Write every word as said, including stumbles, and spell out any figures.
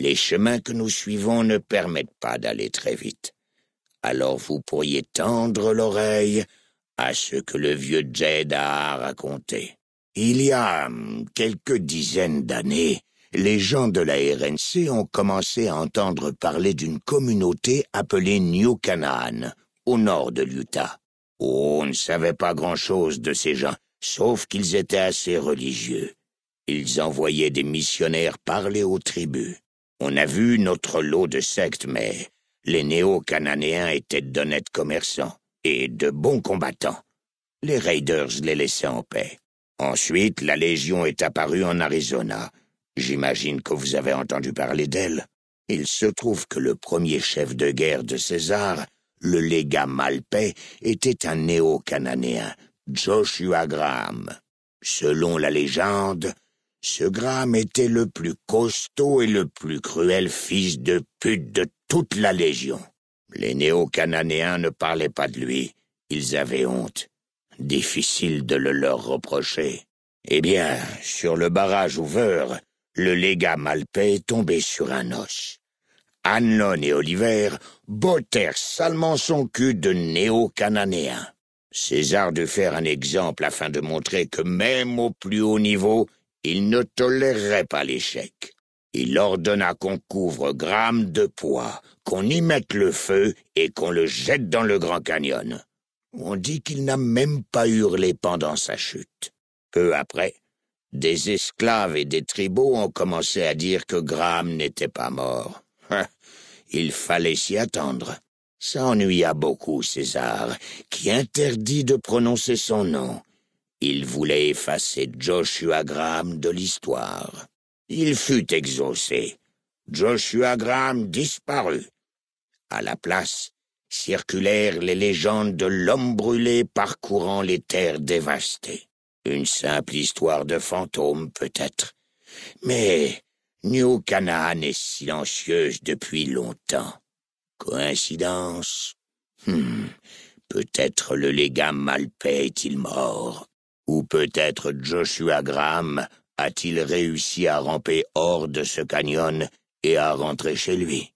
Les chemins que nous suivons ne permettent pas d'aller très vite. Alors vous pourriez tendre l'oreille à ce que le vieux Jed a raconté. Il y a hum, quelques dizaines d'années, les gens de la R N C ont commencé à entendre parler d'une communauté appelée New Canaan, au nord de l'Utah. Oh, on ne savait pas grand-chose de ces gens, sauf qu'ils étaient assez religieux. Ils envoyaient des missionnaires parler aux tribus. On a vu notre lot de sectes, mais les néo-cananéens étaient d'honnêtes commerçants et de bons combattants. Les Raiders les laissaient en paix. Ensuite, la Légion est apparue en Arizona. J'imagine que vous avez entendu parler d'elle. Il se trouve que le premier chef de guerre de César, le légat Malpais, était un néo-cananéen, Joshua Graham. Selon la légende, ce Graham était le plus costaud et le plus cruel fils de pute de toute la Légion. Les néo-cananéens ne parlaient pas de lui. Ils avaient honte. Difficile de le leur reprocher. Eh bien, sur le barrage ouvert, le légat Malpais est tombé sur un os. Hanlon et Oliver bottèrent salement son cul de néo-cananéen. César dut faire un exemple afin de montrer que même au plus haut niveau, il ne tolérerait pas l'échec. Il ordonna qu'on couvre Graham de poids, qu'on y mette le feu et qu'on le jette dans le Grand Canyon. On dit qu'il n'a même pas hurlé pendant sa chute. Peu après, des esclaves et des tribaux ont commencé à dire que Graham n'était pas mort. Il fallait s'y attendre. Ça ennuya beaucoup César, qui interdit de prononcer son nom. Il voulait effacer Joshua Graham de l'histoire. Il fut exaucé. Joshua Graham disparut. À la place, circulèrent les légendes de l'homme brûlé parcourant les terres dévastées. Une simple histoire de fantôme, peut-être. Mais New Canaan est silencieuse depuis longtemps. Coïncidence? Hmm. Peut-être le légat Malpais est-il mort. Ou peut-être Joshua Graham a-t-il réussi à ramper hors de ce canyon et à rentrer chez lui.